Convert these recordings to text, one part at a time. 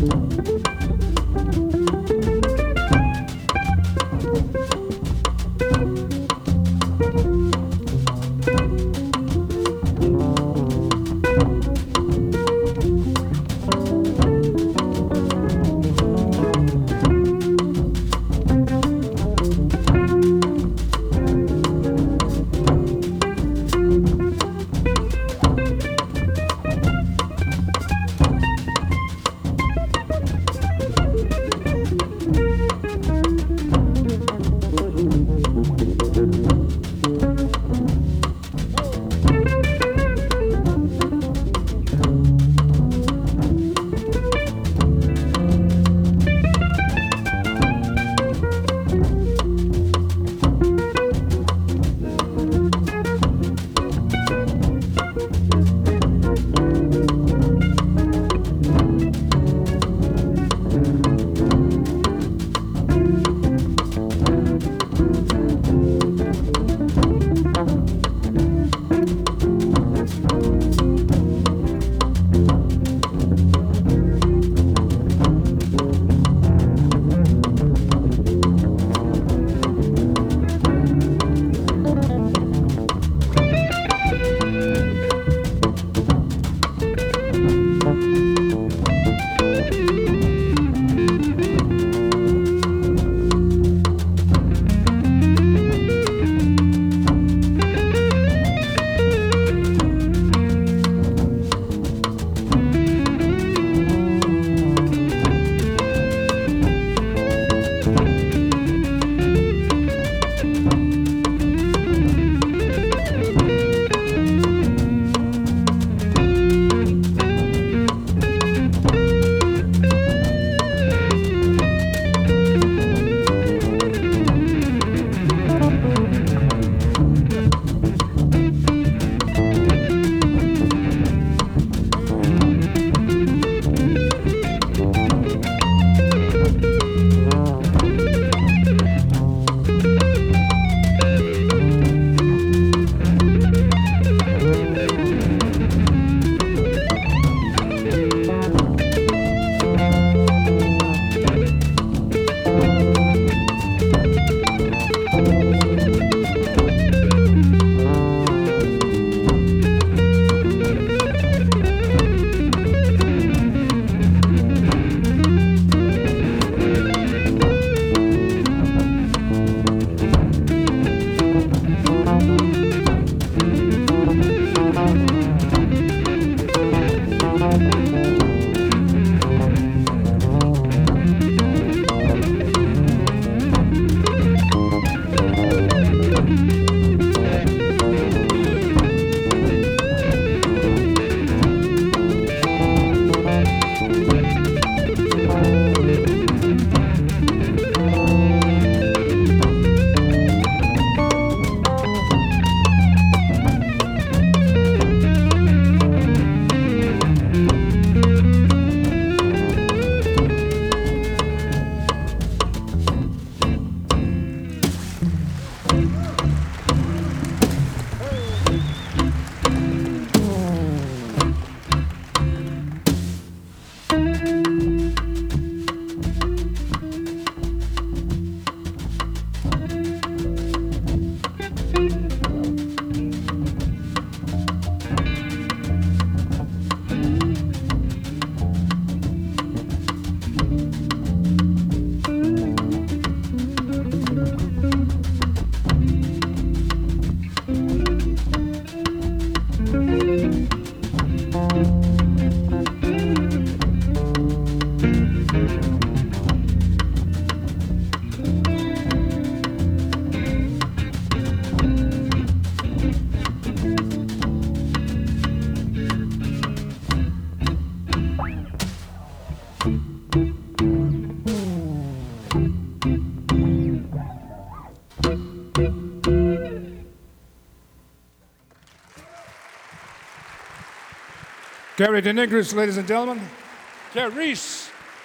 Gary DeNigris, ladies and gentlemen. Jerry Reese,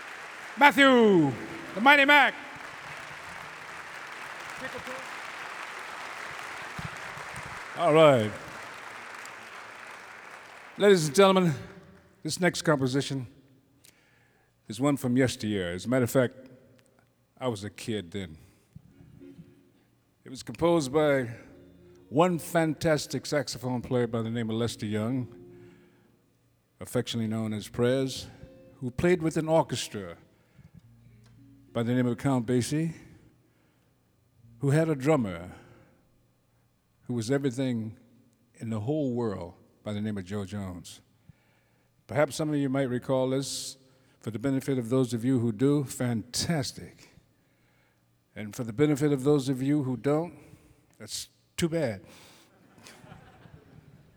Matthew, the Mighty Mac. All right. Ladies and gentlemen, this next composition is one from yesteryear. As a matter of fact, I was a kid then. It was composed by one fantastic saxophone player by the name of Lester Young, affectionately known as Prez, who played with an orchestra by the name of Count Basie, who had a drummer who was everything in the whole world by the name of Joe Jones. Perhaps some of you might recall this. For the benefit of those of you who do, fantastic. And for the benefit of those of you who don't, that's too bad.